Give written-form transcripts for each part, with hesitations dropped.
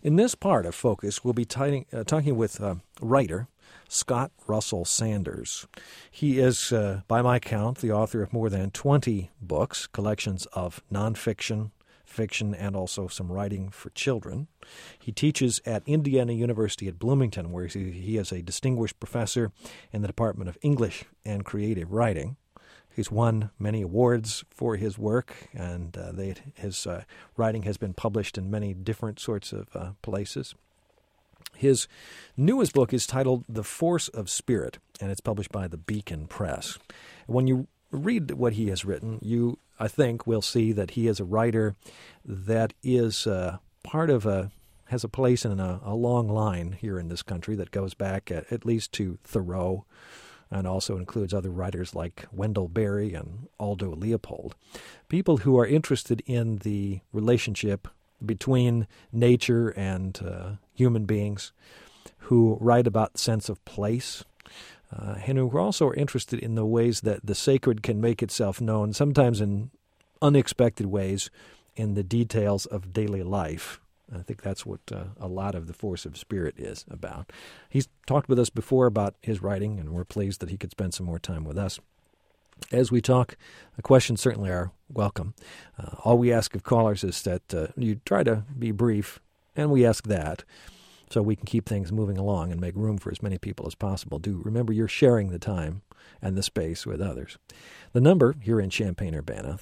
In this part of Focus, we'll be talking with writer Scott Russell Sanders. He is, by my count, the author of more than 20 books, collections of nonfiction, fiction, and also some writing for children. He teaches at Indiana University at Bloomington, where he is a distinguished professor in the Department of English and Creative Writing. He's won many awards for his work, and his writing has been published in many different sorts of places. His newest book is titled The Force of Spirit, and it's published by the Beacon Press. When you read what he has written, you, I think, will see that he is a writer that is has a place in a long line here in this country that goes back at least to Thoreau, and also includes other writers like Wendell Berry and Aldo Leopold. People who are interested in the relationship between nature and human beings, who write about the sense of place, and who also are interested in the ways that the sacred can make itself known, sometimes in unexpected ways, in the details of daily life. I think that's what a lot of The Force of Spirit is about. He's talked with us before about his writing, and we're pleased that he could spend some more time with us. As we talk, the questions certainly are welcome. All we ask of callers is that you try to be brief, and we ask that so we can keep things moving along and make room for as many people as possible. Do remember you're sharing the time and the space with others. The number here in Champaign-Urbana,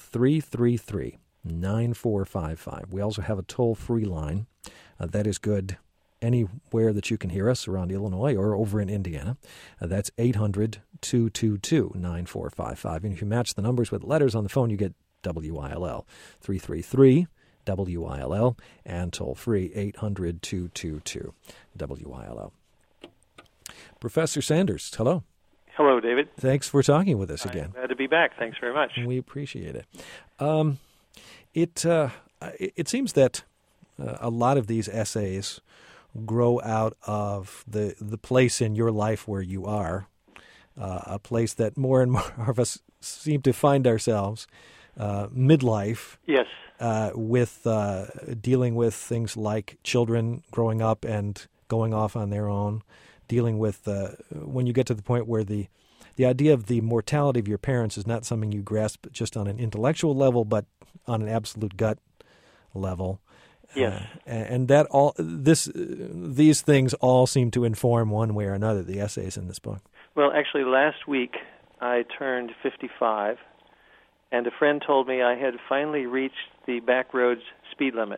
333-9455. We also have a toll-free line. That is good anywhere that you can hear us around Illinois or over in Indiana. That's 800-222-9455. And if you match the numbers with letters on the phone, you get WILL. 333-WILL, and toll-free 800-222-WILL. Professor Sanders, hello. Hello, David. Thanks for talking with us again. Glad to be back. Thanks very much. We appreciate it. It seems that a lot of these essays grow out of the place in your life where you are, a place that more and more of us seem to find ourselves, midlife. Yes. With dealing with things like children growing up and going off on their own, dealing with when you get to the point where the idea of the mortality of your parents is not something you grasp just on an intellectual level, but on an absolute gut level. Yes. And that these things all seem to inform one way or another the essays in this book. Well, actually, last week I turned 55, and a friend told me I had finally reached the back roads speed limit.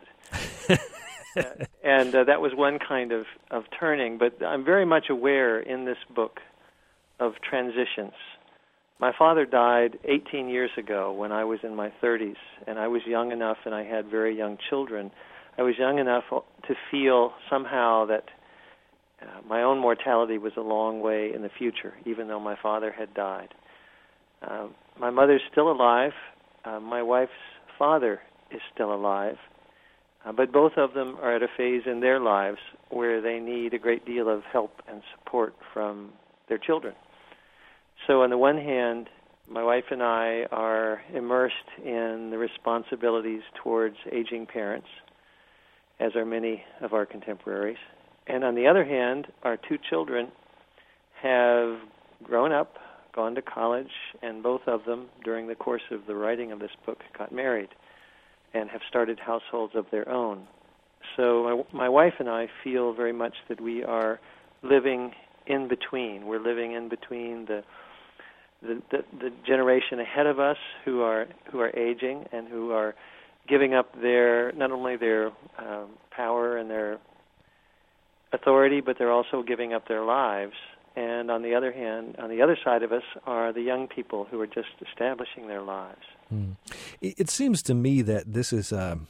And that was one kind of turning. But I'm very much aware in this book of transitions. My father died 18 years ago when I was in my 30s, and I was young enough, and I had very young children. I was young enough to feel somehow that my own mortality was a long way in the future, even though my father had died. My mother's still alive. My wife's father is still alive. But both of them are at a phase in their lives where they need a great deal of help and support from their children. So on the one hand, my wife and I are immersed in the responsibilities towards aging parents, as are many of our contemporaries. And on the other hand, our two children have grown up, gone to college, and both of them, during the course of the writing of this book, got married and have started households of their own. So my wife and I feel very much that we are living in between. We're living in between the generation ahead of us who are aging and who are giving up not only their power and their authority, but they're also giving up their lives. And on the other hand, on the other side of us are the young people who are just establishing their lives. It seems to me that this is a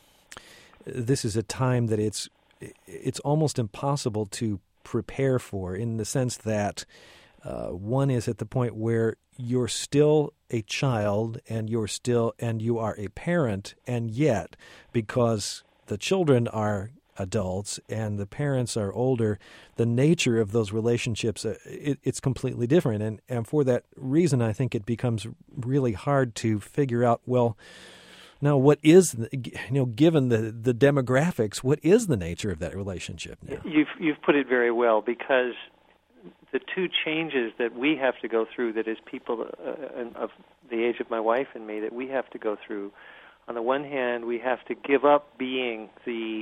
time that it's almost impossible to prepare for, in the sense that one is at the point where you're still a child and you are a parent, and yet because the children are adults and the parents are older, the nature of those relationships, it's completely different. And for that reason, I think it becomes really hard to figure out, well, Now, what is, given the demographics, what is the nature of that relationship now? You've put it very well, because the two changes that we have to go through, that is people of the age of my wife and me, that we have to go through. On the one hand, we have to give up being the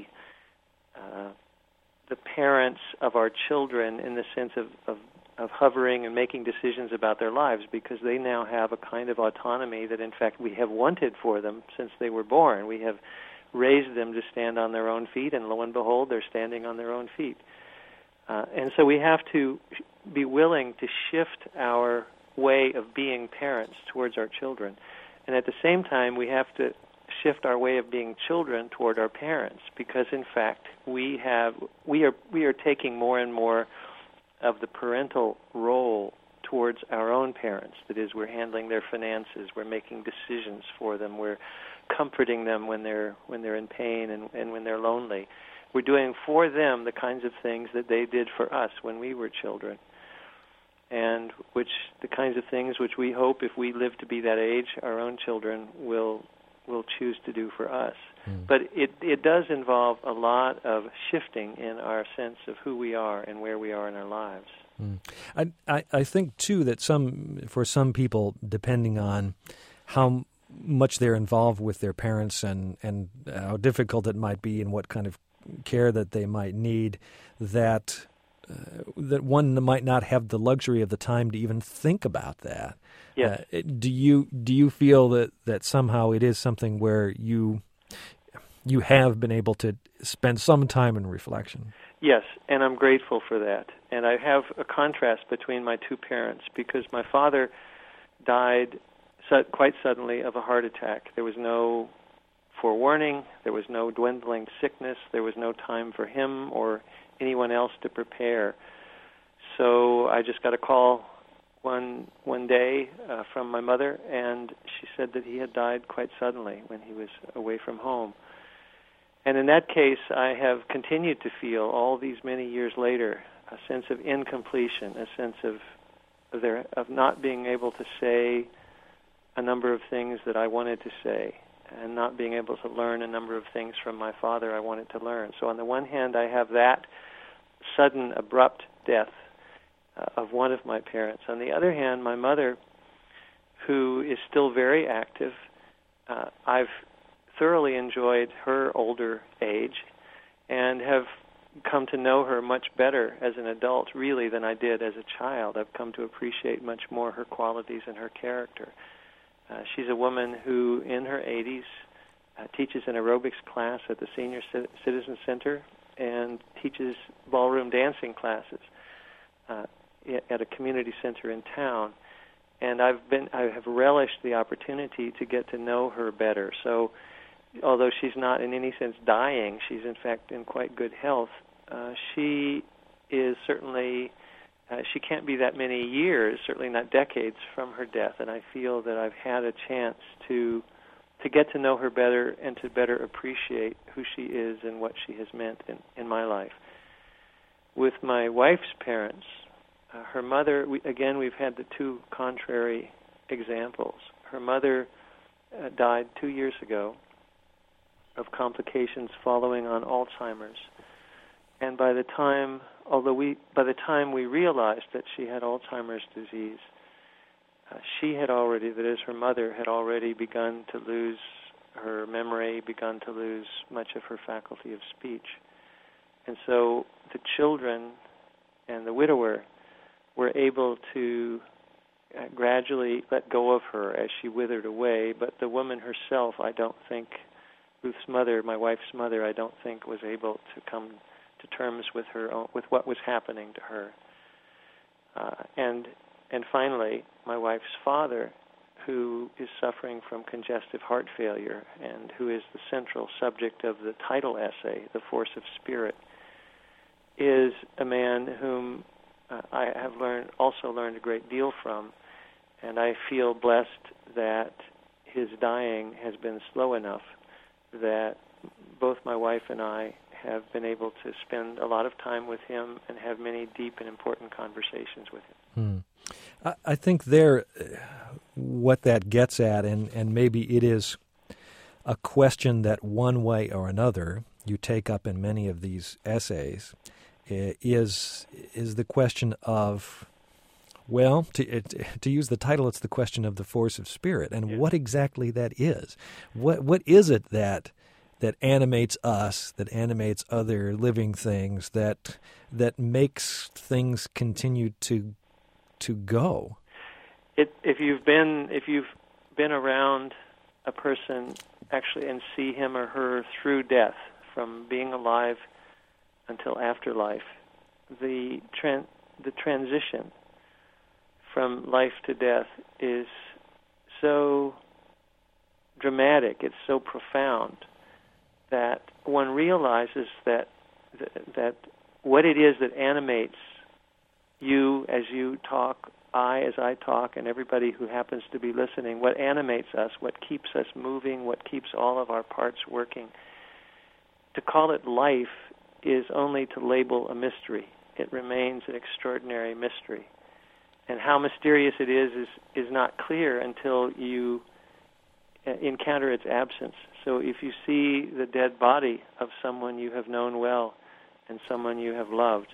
parents of our children in the sense of hovering and making decisions about their lives, because they now have a kind of autonomy that, in fact, we have wanted for them since they were born. We have raised them to stand on their own feet, and lo and behold, they're standing on their own feet. And so we have to be willing to shift our way of being parents towards our children. And at the same time, we have to shift our way of being children toward our parents, because, in fact, we are taking more and more of the parental role towards our own parents. That is, we're handling their finances, we're making decisions for them, we're comforting them when they're in pain and when they're lonely. We're doing for them the kinds of things that they did for us when we were children, and the kinds of things which we hope, if we live to be that age, our own children will choose to do for us. But it does involve a lot of shifting in our sense of who we are and where we are in our lives. I think, too, that for some people, depending on how much they're involved with their parents and how difficult it might be and what kind of care that they might need, that one might not have the luxury of the time to even think about that. Yes. Do you feel that somehow it is something where you have been able to spend some time in reflection? Yes, and I'm grateful for that. And I have a contrast between my two parents, because my father died quite suddenly of a heart attack. There was no forewarning, there was no dwindling sickness, there was no time for him or anyone else to prepare. So I just got a call one day from my mother, and she said that he had died quite suddenly when he was away from home. And in that case, I have continued to feel, all these many years later, a sense of incompletion, a sense of not being able to say a number of things that I wanted to say, and not being able to learn a number of things from my father I wanted to learn. So on the one hand, I have that sudden, abrupt death of one of my parents. On the other hand, my mother, who is still very active, I've thoroughly enjoyed her older age and have come to know her much better as an adult, really, than I did as a child. I've come to appreciate much more her qualities and her character. She's a woman who, in her 80s, teaches an aerobics class at the Senior Citizen Center and teaches ballroom dancing classes at a community center in town. And I have relished the opportunity to get to know her better. So, although she's not in any sense dying, she's in fact in quite good health. She is certainly, she can't be that many years, certainly not decades, from her death, and I feel that I've had a chance to get to know her better and to better appreciate who she is and what she has meant in my life. With my wife's parents, her mother, we've had the two contrary examples. Her mother died 2 years ago of complications following on Alzheimer's. And by the time we realized that she had Alzheimer's disease, her mother had already begun to lose her memory, begun to lose much of her faculty of speech. And so the children and the widower were able to gradually let go of her as she withered away, but the woman herself, I don't think, Ruth's mother, my wife's mother, I don't think was able to come to terms with with what was happening to her. And finally, my wife's father, who is suffering from congestive heart failure and who is the central subject of the title essay, The Force of Spirit, is a man whom I have also learned a great deal from, and I feel blessed that his dying has been slow enough that both my wife and I have been able to spend a lot of time with him and have many deep and important conversations with him. I think what that gets at, and maybe it is a question that one way or another you take up in many of these essays is the question of, well, to use the title, it's the question of the force of spirit and what exactly that is. What is it that animates us, that animates other living things, that makes things continue to go? If you've been around a person actually and see him or her through death, from being alive until afterlife, the transition from life to death is so dramatic, it's so profound, that one realizes that what it is that animates you as you talk, I as I talk, and everybody who happens to be listening, what animates us, what keeps us moving, what keeps all of our parts working. To call it life is only to label a mystery. It remains an extraordinary mystery. And how mysterious it is not clear until you encounter its absence. So if you see the dead body of someone you have known well and someone you have loved,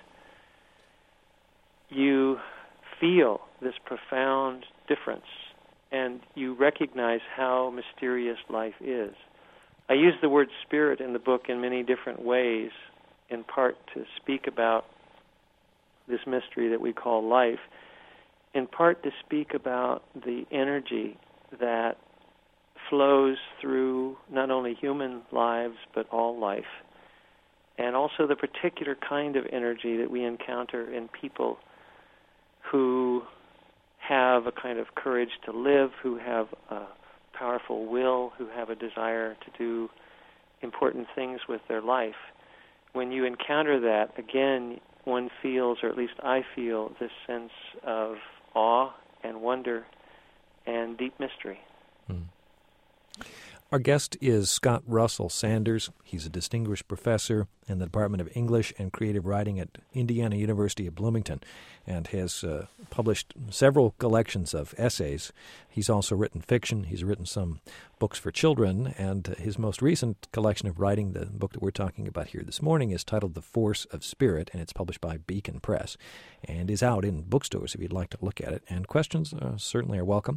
you feel this profound difference, and you recognize how mysterious life is. I use the word spirit in the book in many different ways, in part to speak about this mystery that we call life, in part to speak about the energy that flows through not only human lives but all life, and also the particular kind of energy that we encounter in people who have a kind of courage to live, who have a powerful will, who have a desire to do important things with their life. When you encounter that, again, one feels, or at least I feel, this sense of awe and wonder and deep mystery. Our guest is Scott Russell Sanders. He's a distinguished professor in the Department of English and Creative Writing at Indiana University of Bloomington, and has published several collections of essays. He's also written fiction. He's written some books for children, and his most recent collection of writing, the book that we're talking about here this morning, is titled The Force of Spirit, and it's published by Beacon Press, and is out in bookstores if you'd like to look at it. And questions certainly are welcome.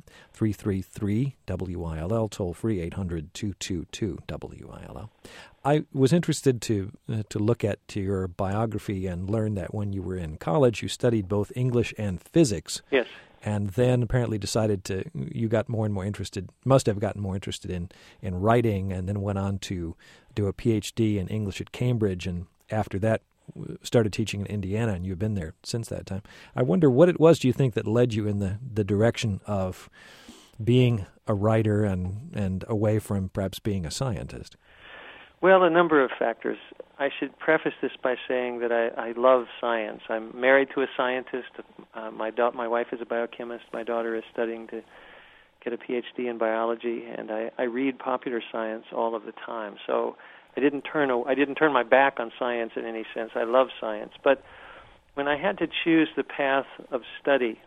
333-WILL, toll-free 800-222-WILL. I was interested to look at your biography and learn that when you were in college, you studied both English and physics. Yes. And then apparently you got more and more interested, must have gotten more interested in writing, and then went on to do a PhD in English at Cambridge, and after that started teaching in Indiana, and you've been there since that time. I wonder what it was, do you think, that led you in the direction of being a writer and away from perhaps being a scientist? Well, a number of factors. I should preface this by saying that I love science. I'm married to a scientist. My wife is a biochemist. My daughter is studying to get a PhD in biology, and I read popular science all of the time. So I didn't turn my back on science in any sense. I love science. But when I had to choose the path of study,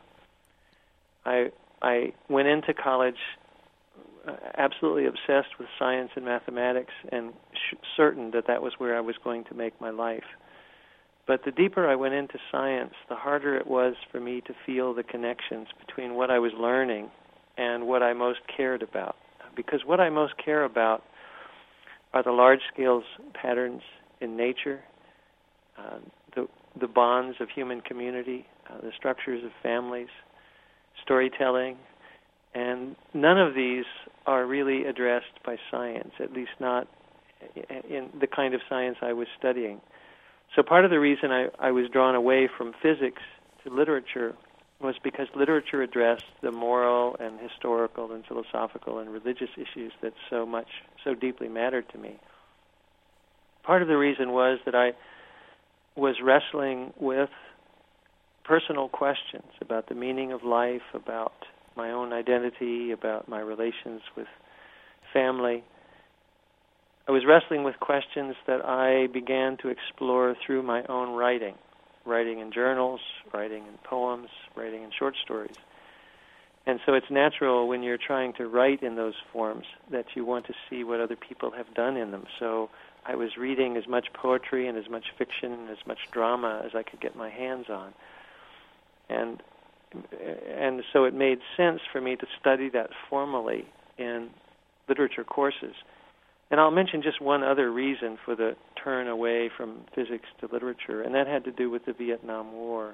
I went into college absolutely obsessed with science and mathematics, and certain that was where I was going to make my life. But the deeper I went into science, the harder it was for me to feel the connections between what I was learning and what I most cared about. Because what I most care about are the large-scale patterns in nature, the bonds of human community, the structures of families, storytelling, and none of these are really addressed by science, at least not in the kind of science I was studying. So part of the reason I was drawn away from physics to literature was because literature addressed the moral and historical and philosophical and religious issues that so deeply mattered to me. Part of the reason was that I was wrestling with personal questions about the meaning of life, about my own identity, about my relations with family. I was wrestling with questions that I began to explore through my own writing in journals, writing in poems, writing in short stories. And so it's natural when you're trying to write in those forms that you want to see what other people have done in them. So I was reading as much poetry and as much fiction and as much drama as I could get my hands on. And so it made sense for me to study that formally in literature courses. And I'll mention just one other reason for the turn away from physics to literature, and that had to do with the Vietnam War.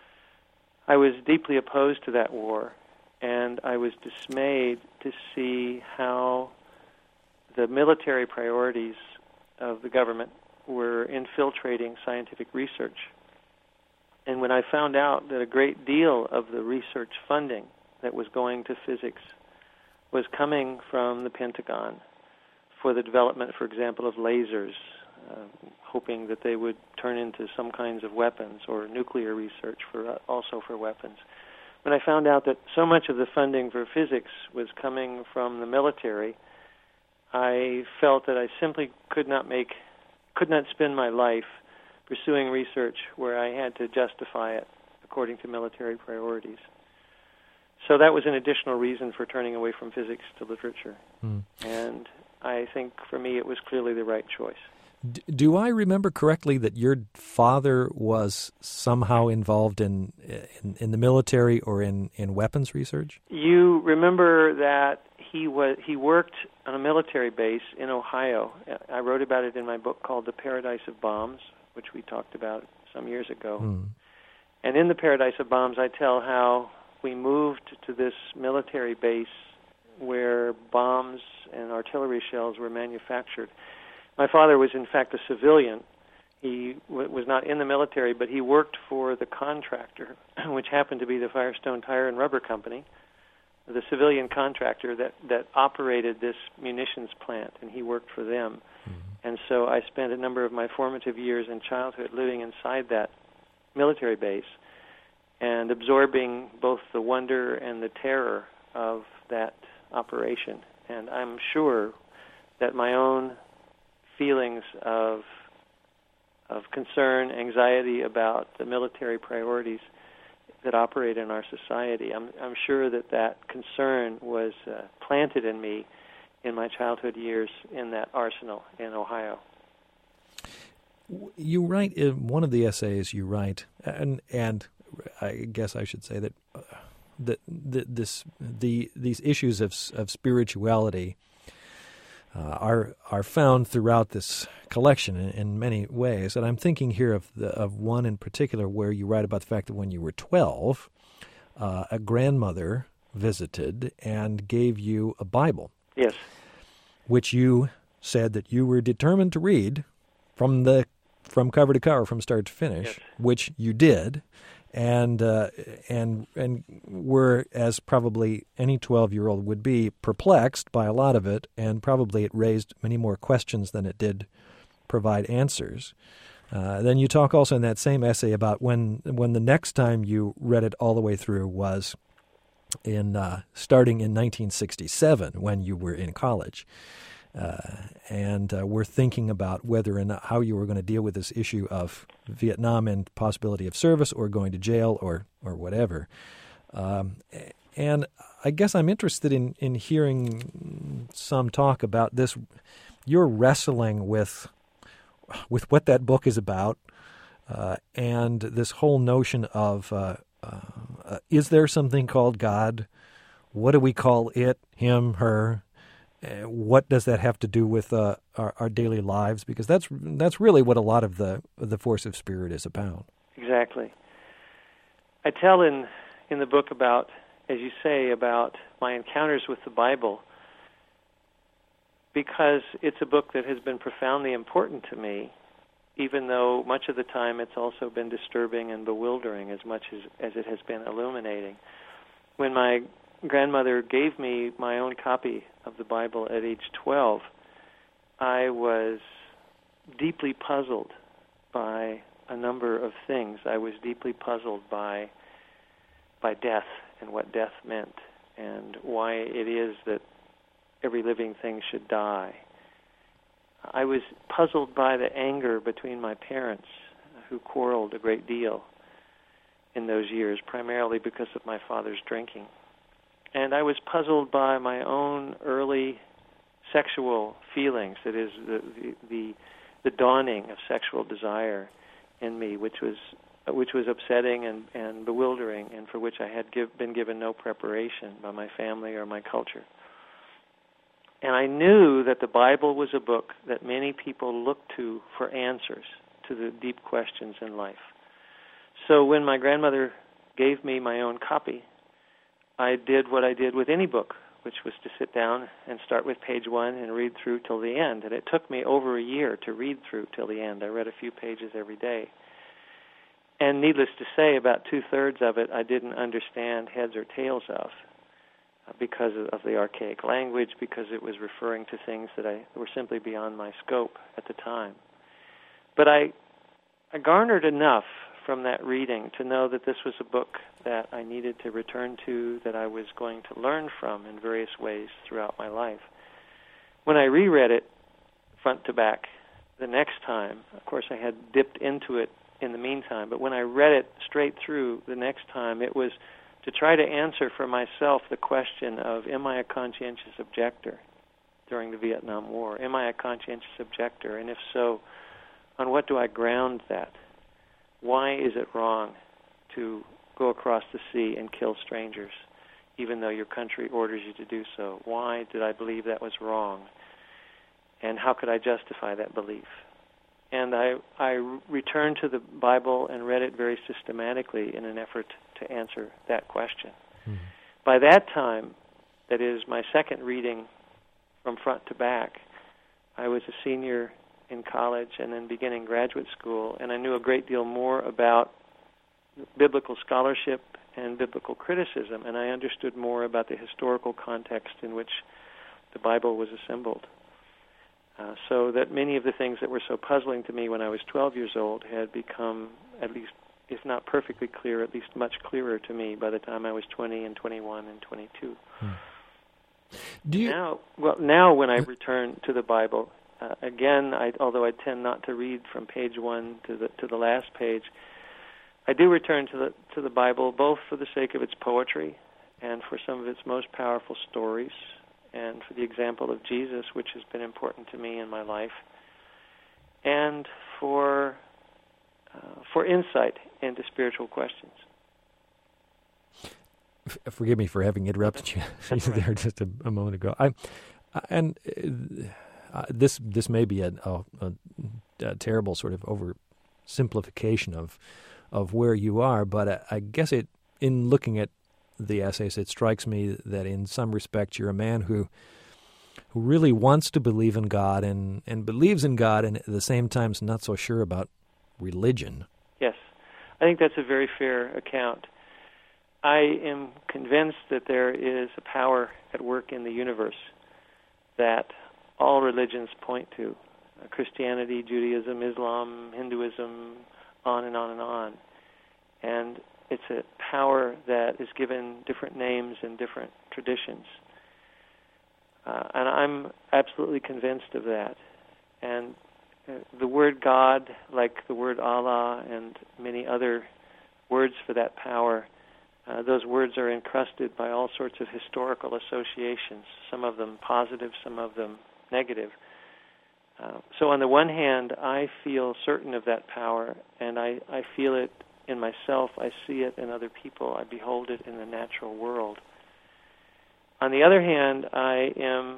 I was deeply opposed to that war, and I was dismayed to see how the military priorities of the government were infiltrating scientific research. And when I found out that a great deal of the research funding that was going to physics was coming from the Pentagon for the development, for example, of lasers, hoping that they would turn into some kinds of weapons, or nuclear research also for weapons. When I found out that so much of the funding for physics was coming from the military, I felt that I simply could not spend my life pursuing research where I had to justify it according to military priorities. So that was an additional reason for turning away from physics to literature. And I think for me it was clearly the right choice. Do I remember correctly that your father was somehow involved in the military or in weapons research? You remember that he worked on a military base in Ohio. I wrote about it in my book called The Paradise of Bombs, which we talked about some years ago. And in The Paradise of Bombs, I tell how we moved to this military base where bombs and artillery shells were manufactured. My father was, in fact, a civilian. He was not in the military, but he worked for the contractor, which happened to be the Firestone Tire and Rubber Company, the civilian contractor that operated this munitions plant, and he worked for them. And so I spent a number of my formative years in childhood living inside that military base and absorbing both the wonder and the terror of that operation. And I'm sure that my own feelings of concern, anxiety about the military priorities that operate in our society, I'm sure that concern was planted in me in my childhood years in that arsenal in Ohio. You write in one of the essays, and I guess I should say that these issues of spirituality are found throughout this collection in many ways. And I'm thinking here of one in particular where you write about the fact that when you were 12, a grandmother visited and gave you a Bible. Yes. Which you said that you were determined to read from cover to cover, from start to finish, yes. Which you did, and were, as probably any 12-year-old would be, perplexed by a lot of it, and probably it raised many more questions than it did provide answers. Then you talk also in that same essay about when the next time you read it all the way through was starting in 1967 when you were in college, and were thinking about whether and how you were going to deal with this issue of Vietnam and possibility of service or going to jail or whatever. And I guess I'm interested in hearing some talk about this. You're wrestling with what that book is about, and this whole notion of is there something called God? What do we call it, him, her? What does that have to do with our daily lives? Because that's really what a lot of the Force of Spirit is about. Exactly. I tell in the book about, as you say, about my encounters with the Bible, because it's a book that has been profoundly important to me, even though much of the time it's also been disturbing and bewildering as much as it has been illuminating. When my grandmother gave me my own copy of the Bible at age 12, I was deeply puzzled by a number of things. I was deeply puzzled by death and what death meant and why it is that every living thing should die. I was puzzled by the anger between my parents, who quarreled a great deal in those years, primarily because of my father's drinking. And I was puzzled by my own early sexual feelings, that is, the dawning of sexual desire in me, which was upsetting and bewildering, and for which I had been given no preparation by my family or my culture. And I knew that the Bible was a book that many people looked to for answers to the deep questions in life. So when my grandmother gave me my own copy, I did what I did with any book, which was to sit down and start with page 1 and read through till the end. And it took me over a year to read through till the end. I read a few pages every day. And needless to say, about 2/3 of it I didn't understand heads or tails of, because of the archaic language, because it was referring to things that were simply beyond my scope at the time. But I garnered enough from that reading to know that this was a book that I needed to return to, that I was going to learn from in various ways throughout my life. When I reread it front to back the next time, of course I had dipped into it in the meantime, but when I read it straight through the next time, it was to try to answer for myself the question of, am I a conscientious objector during the Vietnam War? Am I a conscientious objector? And if so, on what do I ground that? Why is it wrong to go across the sea and kill strangers, even though your country orders you to do so? Why did I believe that was wrong? And how could I justify that belief? And I returned to the Bible and read it very systematically in an effort to answer that question. Mm-hmm. By that time, that is my second reading from front to back, I was a senior in college and then beginning graduate school, and I knew a great deal more about biblical scholarship and biblical criticism, and I understood more about the historical context in which the Bible was assembled. So that many of the things that were so puzzling to me when I was 12 years old had become, at least, if not perfectly clear, at least much clearer to me by the time I was 20 and 21 and 22. Now when I return to the Bible, again, although I tend not to read from page 1 to the last page, I do return to the Bible both for the sake of its poetry and for some of its most powerful stories, and for the example of Jesus, which has been important to me in my life, and for insight into spiritual questions. Forgive me for having interrupted you there just a moment ago. This may be a terrible sort of oversimplification of where you are, but I guess in looking at the essays, it strikes me that in some respects you're a man who really wants to believe in God and believes in God, and at the same time is not so sure about religion. Yes, I think that's a very fair account. I am convinced that there is a power at work in the universe that all religions point to. Christianity, Judaism, Islam, Hinduism, on and on and on. And it's a power that is given different names in different traditions. And I'm absolutely convinced of that. And the word God, like the word Allah and many other words for that power, those words are encrusted by all sorts of historical associations, some of them positive, some of them negative. So on the one hand, I feel certain of that power, and I feel it in myself, I see it in other people, I behold it in the natural world. On the other hand, I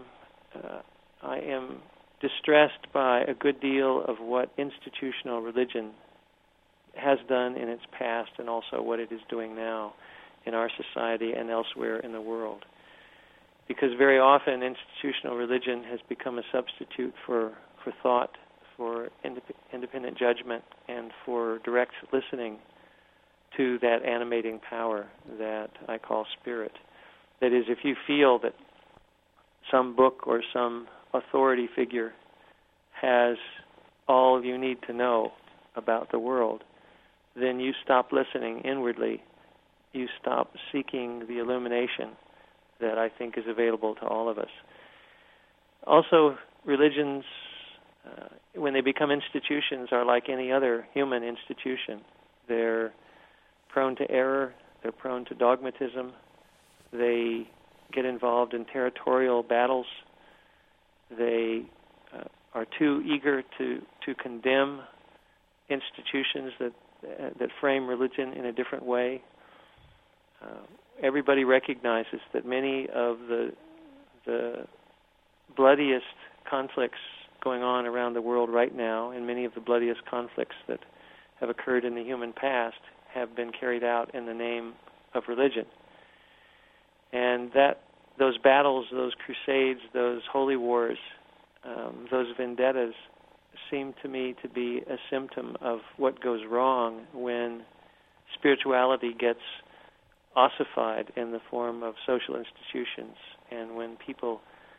am distressed by a good deal of what institutional religion has done in its past and also what it is doing now in our society and elsewhere in the world. Because very often institutional religion has become a substitute for thought, for independent judgment, and for direct listening to that animating power that I call spirit. That is, if you feel that some book or some authority figure has all you need to know about the world, then you stop listening inwardly. You stop seeking the illumination that I think is available to all of us. Also, religions, when they become institutions, are like any other human institution. They're prone to error, they're prone to dogmatism, they get involved in territorial battles. They are too eager to condemn institutions that frame religion in a different way. Everybody recognizes that many of the bloodiest conflicts going on around the world right now, and many of the bloodiest conflicts that have occurred in the human past, have been carried out in the name of religion. And that those battles, those crusades, those holy wars, those vendettas seem to me to be a symptom of what goes wrong when spirituality gets ossified in the form of social institutions, and when people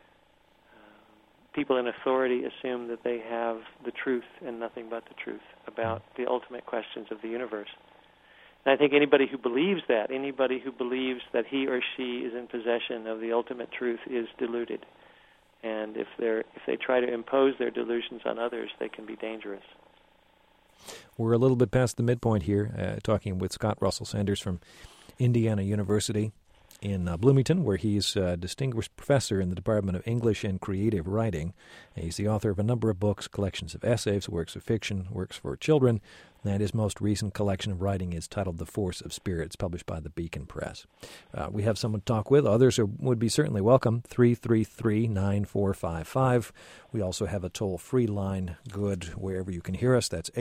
in authority assume that they have the truth and nothing but the truth about the ultimate questions of the universe. And I think anybody who believes that he or she is in possession of the ultimate truth is deluded. And if they try to impose their delusions on others, they can be dangerous. We're a little bit past the midpoint here, talking with Scott Russell Sanders from Indiana University in Bloomington, where he's a distinguished professor in the Department of English and Creative Writing. He's the author of a number of books, collections of essays, works of fiction, works for children, and his most recent collection of writing is titled The Force of Spirits, published by the Beacon Press. We have someone to talk with. Others would be certainly welcome, 333-9455. We also have a toll-free line good wherever you can hear us. That's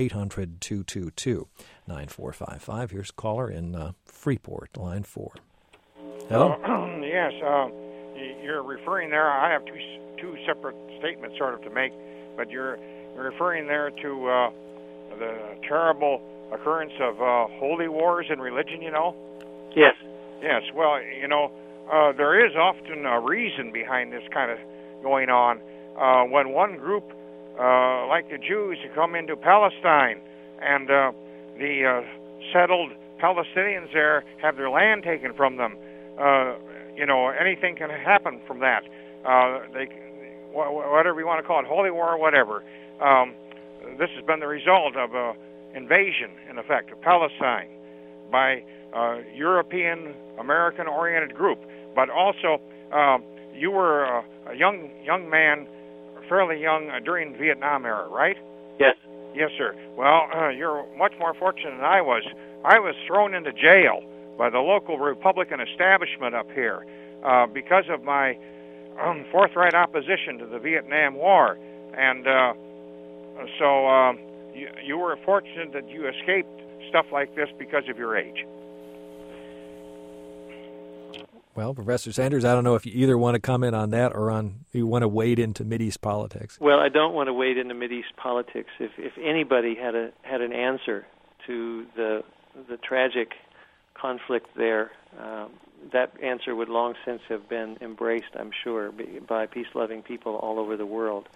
800-222-9455. Here's a caller in Freeport, line 4. Hello? Yes, you're referring there, I have two separate statements sort of to make, but you're referring there to the terrible occurrence of holy wars in religion, you know? Yes. Yes, well, you know, there is often a reason behind this kind of going on. When one group, like the Jews, come into Palestine, and the settled Palestinians there have their land taken from them, you know, anything can happen from that. Whatever you want to call it, holy war or whatever. This has been the result of an invasion, in effect, of Palestine by a European, American-oriented group. But also, you were a young man, fairly young, during the Vietnam era, right? Yes. Yes, sir. Well, you're much more fortunate than I was. I was thrown into jail by the local Republican establishment up here because of my forthright opposition to the Vietnam War. And so you were fortunate that you escaped stuff like this because of your age. Well, Professor Sanders, I don't know if you either want to comment on that or you want to wade into Mideast politics. Well, I don't want to wade into Mideast politics. If anybody had an answer to the tragic conflict there, that answer would long since have been embraced, I'm sure, by peace-loving people all over the world.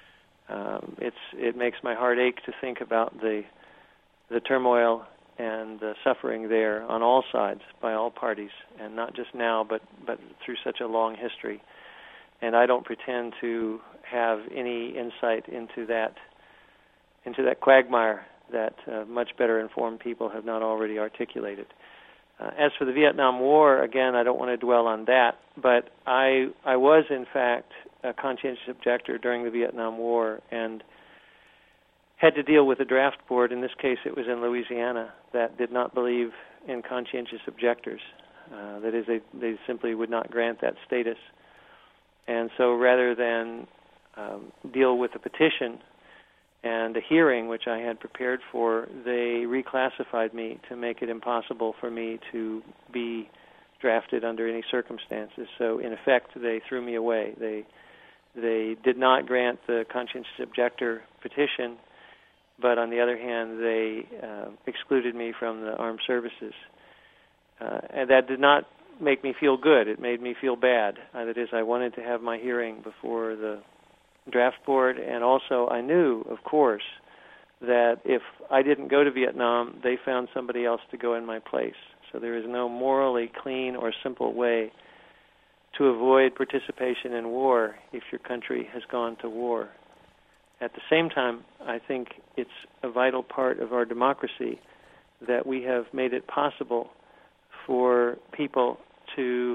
It makes my heart ache to think about the turmoil and the suffering there on all sides by all parties, and not just now, but through such a long history. And I don't pretend to have any insight into that quagmire that much better informed people have not already articulated. As for the Vietnam War, again, I don't want to dwell on that, but I was, in fact, a conscientious objector during the Vietnam War and had to deal with a draft board. In this case, it was in Louisiana, that did not believe in conscientious objectors. That is, they simply would not grant that status. And so rather than deal with a petition and a hearing, which I had prepared for, they reclassified me to make it impossible for me to be drafted under any circumstances. So in effect, they threw me away. They did not grant the conscientious objector petition, but on the other hand, they excluded me from the armed services. And that did not make me feel good. It made me feel bad. That is, I wanted to have my hearing before the draft board, and also I knew, of course, that if I didn't go to Vietnam, they found somebody else to go in my place. So there is no morally clean or simple way to avoid participation in war if your country has gone to war. At the same time, I think it's a vital part of our democracy that we have made it possible for people to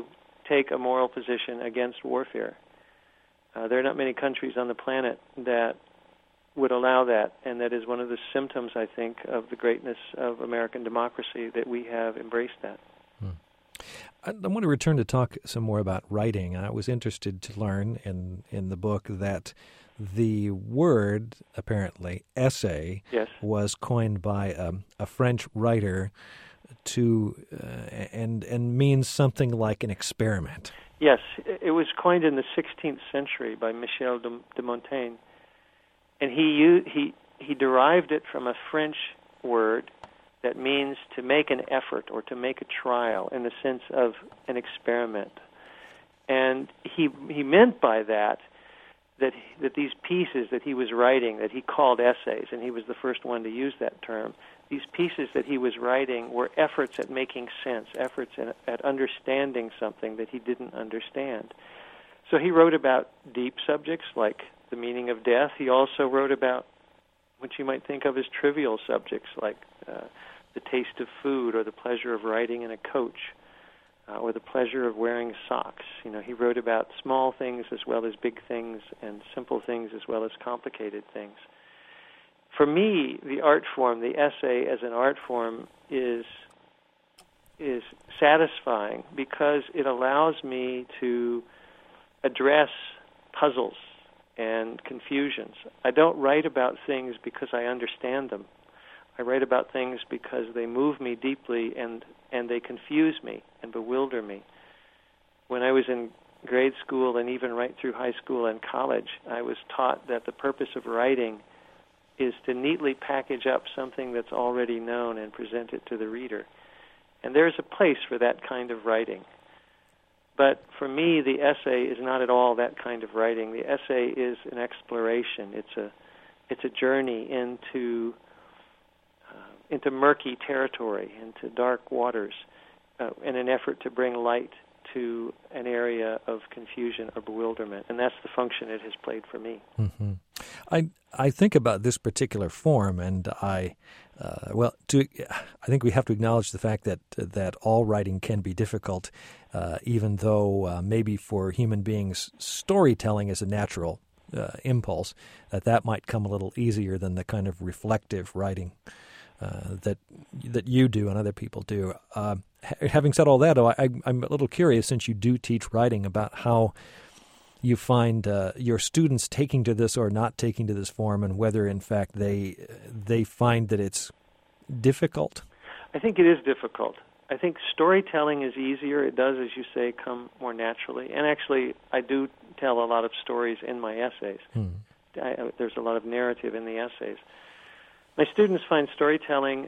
take a moral position against warfare. There are not many countries on the planet that would allow that, and that is one of the symptoms, I think, of the greatness of American democracy, that we have embraced that. I want to return to talk some more about writing. I was interested to learn in the book that the word, apparently, essay, yes, was coined by a French writer and means something like an experiment. Yes, it was coined in the 16th century by Michel de Montaigne, and he derived it from a French word that means to make an effort or to make a trial in the sense of an experiment. And he meant by that these pieces that he was writing, that he called essays, and he was the first one to use that term, these pieces that he was writing were efforts at making sense, efforts at understanding something that he didn't understand. So he wrote about deep subjects like the meaning of death. He also wrote about what you might think of as trivial subjects like the taste of food, or the pleasure of riding in a coach, or the pleasure of wearing socks. He wrote about small things as well as big things, and simple things as well as complicated things. For me, the art form, the essay as an art form, is satisfying because it allows me to address puzzles and confusions. I don't write about things because I understand them. I write about things because they move me deeply and they confuse me and bewilder me. When I was in grade school and even right through high school and college, I was taught that the purpose of writing is to neatly package up something that's already known and present it to the reader. And there's a place for that kind of writing. But for me, the essay is not at all that kind of writing. The essay is an exploration. It's a journey into murky territory, into dark waters, in an effort to bring light to an area of confusion or bewilderment. And that's the function it has played for me. Mm-hmm. I think about this particular form, and I think we have to acknowledge the fact that all writing can be difficult, even though maybe for human beings storytelling is a natural impulse, that might come a little easier than the kind of reflective writing that you do and other people do. Having said all that, though, I'm a little curious, since you do teach writing, about how you find your students taking to this or not taking to this form, and whether, in fact, they find that it's difficult. I think it is difficult. I think storytelling is easier. It does, as you say, come more naturally. And actually, I do tell a lot of stories in my essays. There's a lot of narrative in the essays. My students find storytelling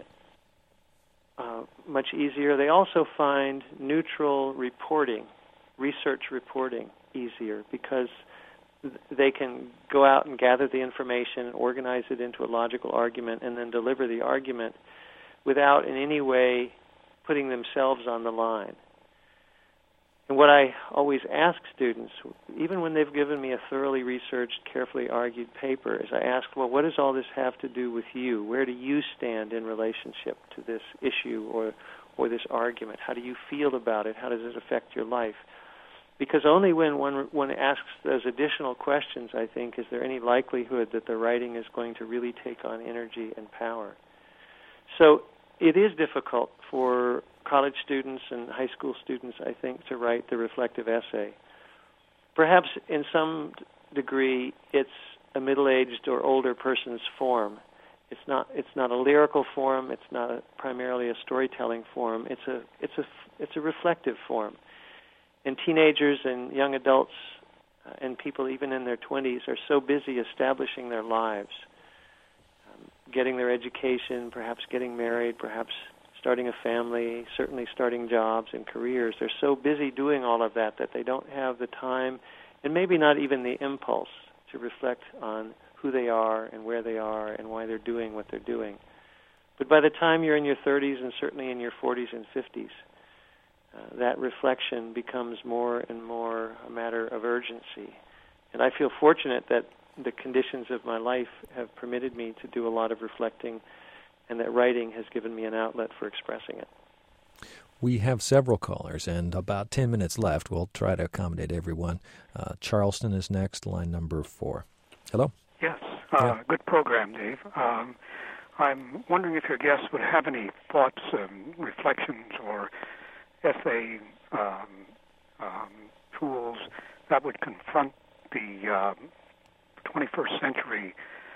much easier. They also find neutral reporting, research reporting, easier, because they can go out and gather the information, organize it into a logical argument, and then deliver the argument without in any way putting themselves on the line. And what I always ask students, even when they've given me a thoroughly researched, carefully argued paper, is I ask, well, what does all this have to do with you? Where do you stand in relationship to this issue or this argument? How do you feel about it? How does it affect your life? Because only when one asks those additional questions, I think, is there any likelihood that the writing is going to really take on energy and power. So it is difficult for college students and high school students, I think, to write the reflective essay. Perhaps in some degree it's a middle-aged or older person's form. It's not a lyrical form. It's not primarily a storytelling form. It's a reflective form. And teenagers and young adults and people even in their 20s are so busy establishing their lives, getting their education, perhaps getting married, perhaps starting a family, certainly starting jobs and careers. They're so busy doing all of that they don't have the time and maybe not even the impulse to reflect on who they are and where they are and why they're doing what they're doing. But by the time you're in your 30s and certainly in your 40s and 50s, that reflection becomes more and more a matter of urgency. And I feel fortunate that the conditions of my life have permitted me to do a lot of reflecting, and that writing has given me an outlet for expressing it. We have several callers and about 10 minutes left. We'll try to accommodate everyone. Charleston is next, line number 4. Hello? Yes. Good program, Dave. I'm wondering if your guests would have any thoughts, reflections, or essay tools that would confront the 21st century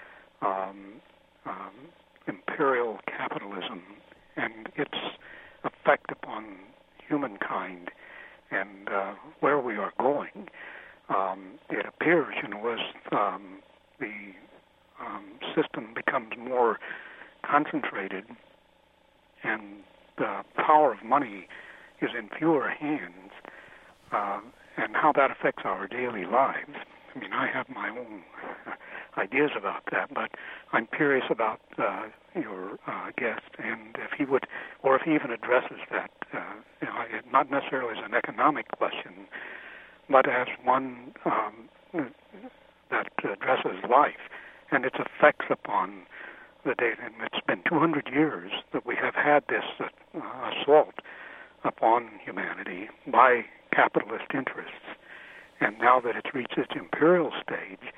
imperial capitalism and its effect upon humankind and where we are going. It appears, as the system becomes more concentrated and the power of money is in fewer hands, and how that affects our daily lives. I mean, I have my own ideas about that, but I'm curious about your guest, and if he would, or if he even addresses that, not necessarily as an economic question, but as one that addresses life and its effects upon the day. And it's been 200 years that we have had this assault upon humanity by capitalist interests. And now that it's reached its imperial stage,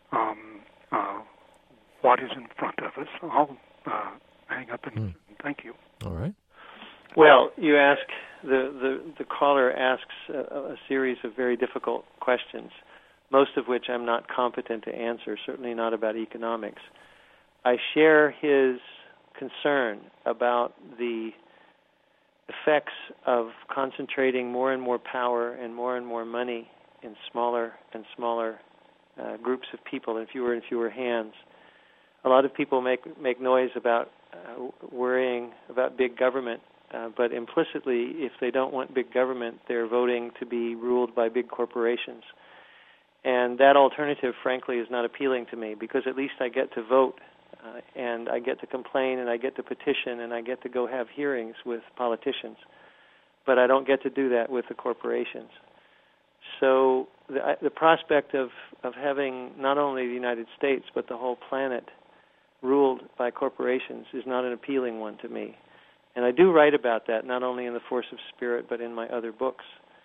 what is in front of us? I'll hang up and thank you. All right. Well, you ask, the caller asks a series of very difficult questions, most of which I'm not competent to answer, certainly not about economics. I share his concern about the effects of concentrating more and more power and more money in smaller and smaller groups of people in fewer hands. A lot of people make noise about worrying about big government, but implicitly, if they don't want big government, they're voting to be ruled by big corporations. And that alternative, frankly, is not appealing to me, because at least I get to vote, and I get to complain, and I get to petition, and I get to go have hearings with politicians. But I don't get to do that with the corporations. So the prospect of having not only the United States but the whole planet ruled by corporations is not an appealing one to me. And I do write about that, not only in The Force of Spirit, but in my other books.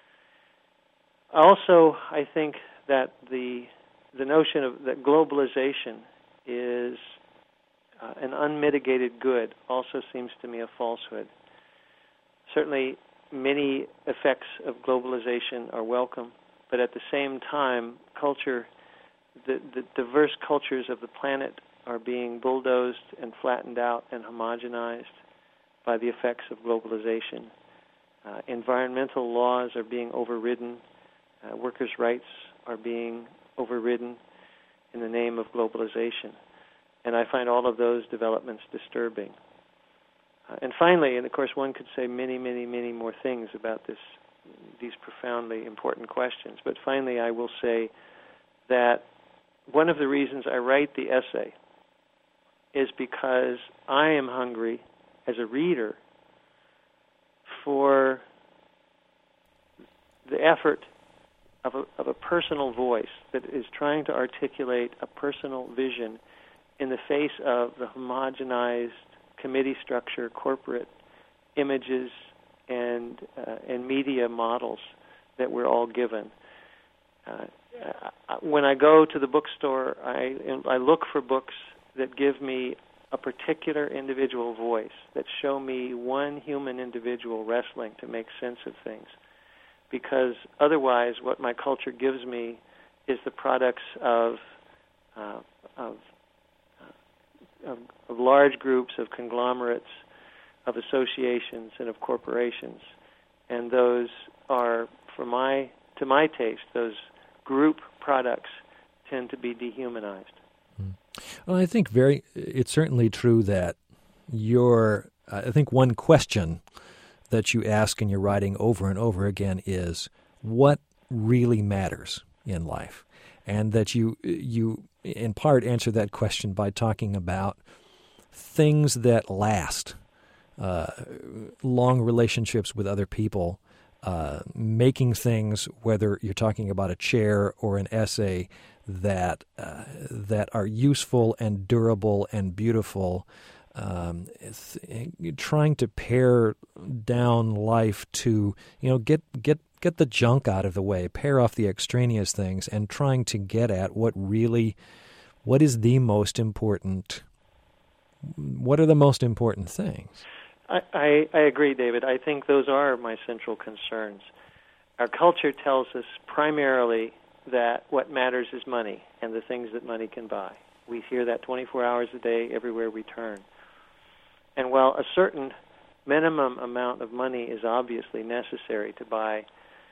Also, I think that the notion of that globalization is an unmitigated good also seems to me a falsehood. Certainly, many effects of globalization are welcome, but at the same time, the diverse cultures of the planet are being bulldozed and flattened out and homogenized by the effects of globalization. Environmental laws are being overridden. Workers' rights are being overridden in the name of globalization. And I find all of those developments disturbing. And finally, and of course one could say many, many, many more things about these profoundly important questions, but finally I will say that one of the reasons I write the essay is because I am hungry as a reader for the effort of a personal voice that is trying to articulate a personal vision in the face of the homogenized committee structure, corporate images, and media models that we're all given. When I go to the bookstore, I look for books that give me a particular individual voice, that show me one human individual wrestling to make sense of things. Because otherwise, what my culture gives me is the products of large groups, of conglomerates, of associations, and of corporations. And those are, to my taste, those group products tend to be dehumanized. Well, I think it's certainly true that I think one question that you ask in your writing over and over again is, what really matters in life? And that you in part answer that question by talking about things that last, long relationships with other people, making things, whether you're talking about a chair or an essay, that are useful and durable and beautiful, trying to pair down life to, get the junk out of the way, pare off the extraneous things, and trying to get at what is the most important. What are the most important things? I agree, David. I think those are my central concerns. Our culture tells us primarily that what matters is money and the things that money can buy. We hear that 24 hours a day everywhere we turn. And while a certain minimum amount of money is obviously necessary to buy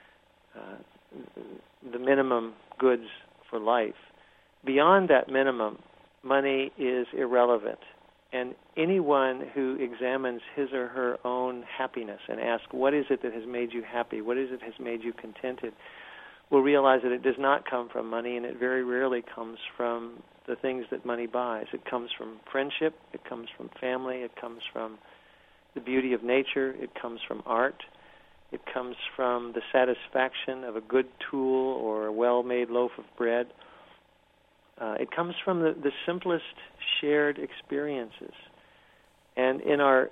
the minimum goods for life, beyond that minimum, money is irrelevant. And anyone who examines his or her own happiness and asks, what is it that has made you happy? What is it that has made you contented? Will realize that it does not come from money, and it very rarely comes from the things that money buys. It comes from friendship. It comes from family. It comes from the beauty of nature. It comes from art. It comes from the satisfaction of a good tool or a well-made loaf of bread. It comes from the simplest shared experiences. And in our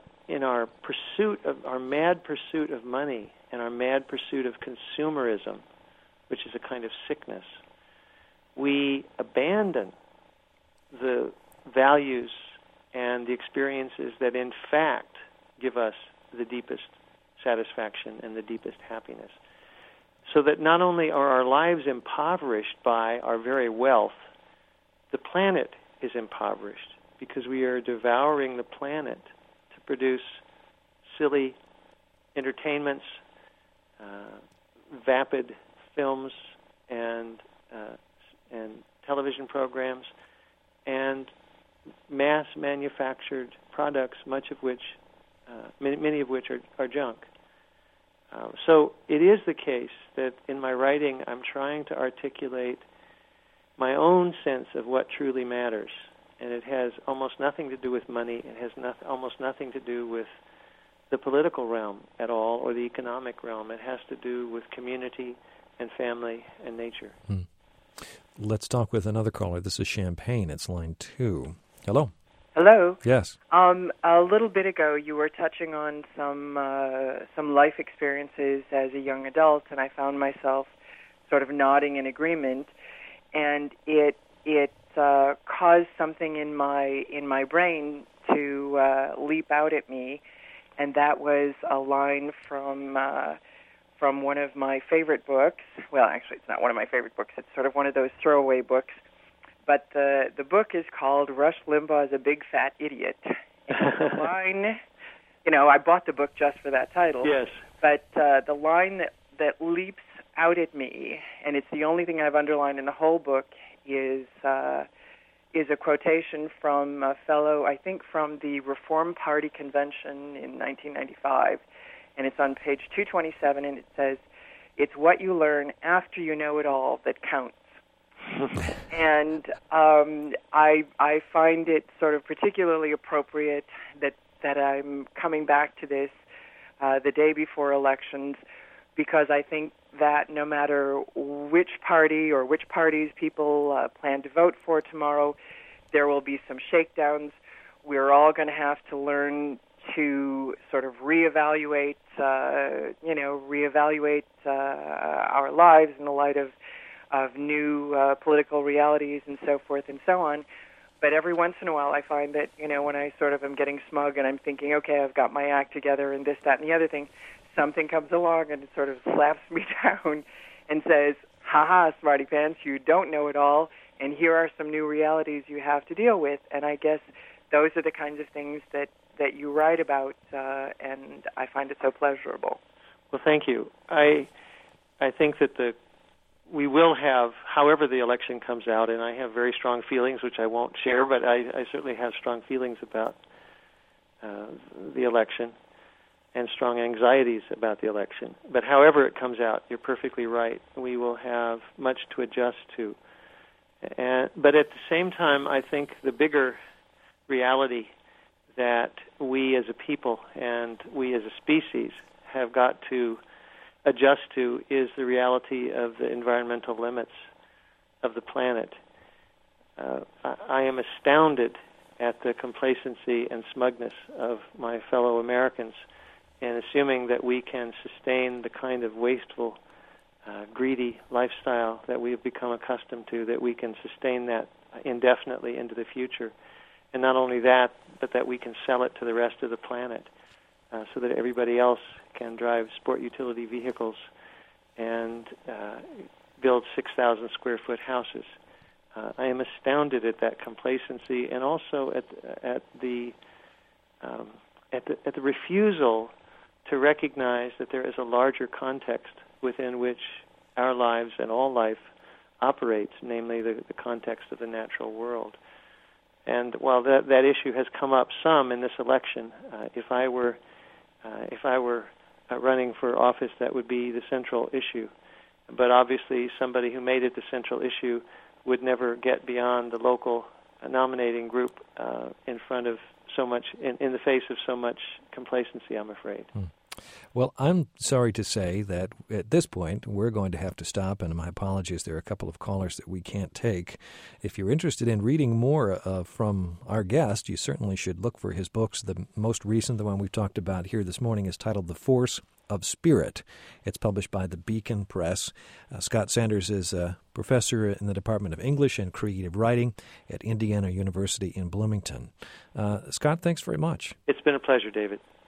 mad pursuit of money and our mad pursuit of consumerism, which is a kind of sickness, we abandon the values and the experiences that in fact give us the deepest satisfaction and the deepest happiness. So that not only are our lives impoverished by our very wealth, the planet is impoverished because we are devouring the planet to produce silly entertainments, vapid films, and television programs, and mass-manufactured products, many of which are junk. So it is the case that in my writing I'm trying to articulate my own sense of what truly matters, and it has almost nothing to do with money. It has almost nothing to do with the political realm at all, or the economic realm. It has to do with community and family and nature. Let's talk with another caller. This is Champaign. It's line 2. Hello. Hello. Yes. A little bit ago, you were touching on some life experiences as a young adult, and I found myself sort of nodding in agreement. And it caused something in my brain to leap out at me, and that was a line from one of my favorite books. Well, actually, it's not one of my favorite books. It's sort of one of those throwaway books. But the book is called Rush Limbaugh's a Big Fat Idiot. And the line, I bought the book just for that title. Yes. But the line that leaps out at me, and it's the only thing I've underlined in the whole book, is a quotation from a fellow, I think from the Reform Party convention in 1995, and it's on page 227, and it says, "It's what you learn after you know it all that counts." And I find it sort of particularly appropriate that I'm coming back to this the day before elections, because I think that no matter which party or which parties people plan to vote for tomorrow, there will be some shakedowns. We're all going to have to learn to sort of reevaluate our lives in the light of new political realities and so forth and so on. But every once in a while I find that, when I sort of am getting smug and I'm thinking, okay, I've got my act together and this, that, and the other thing, something comes along and it sort of slaps me down and says, ha-ha, smarty pants, you don't know it all, and here are some new realities you have to deal with. And I guess those are the kinds of things that you write about, and I find it so pleasurable. Well, thank you. I think that we will have, however the election comes out, and I have very strong feelings, which I won't share, but I certainly have strong feelings about the election and strong anxieties about the election. But however it comes out, you're perfectly right. We will have much to adjust to. But at the same time, I think the bigger reality that we as a people and we as a species have got to adjust to is the reality of the environmental limits of the planet. I am astounded at the complacency and smugness of my fellow Americans and assuming that we can sustain the kind of wasteful, greedy lifestyle that we have become accustomed to, that we can sustain that indefinitely into the future. And not only that, but that we can sell it to the rest of the planet so that everybody else can drive sport utility vehicles and build 6,000 square foot houses. I am astounded at that complacency, and also at the refusal to recognize that there is a larger context within which our lives and all life operates, namely the context of the natural world. And while that issue has come up some in this election, if I were running for office, that would be the central issue. But obviously, somebody who made it the central issue would never get beyond the local nominating group in front of so much, in the face of so much complacency, I'm afraid. Well, I'm sorry to say that at this point we're going to have to stop, and my apologies, there are a couple of callers that we can't take. If you're interested in reading more from our guest, you certainly should look for his books. The most recent, the one we've talked about here this morning, is titled The Force of Spirit. It's published by the Beacon Press. Scott Sanders is a professor in the Department of English and Creative Writing at Indiana University in Bloomington. Scott, thanks very much. It's been a pleasure, David.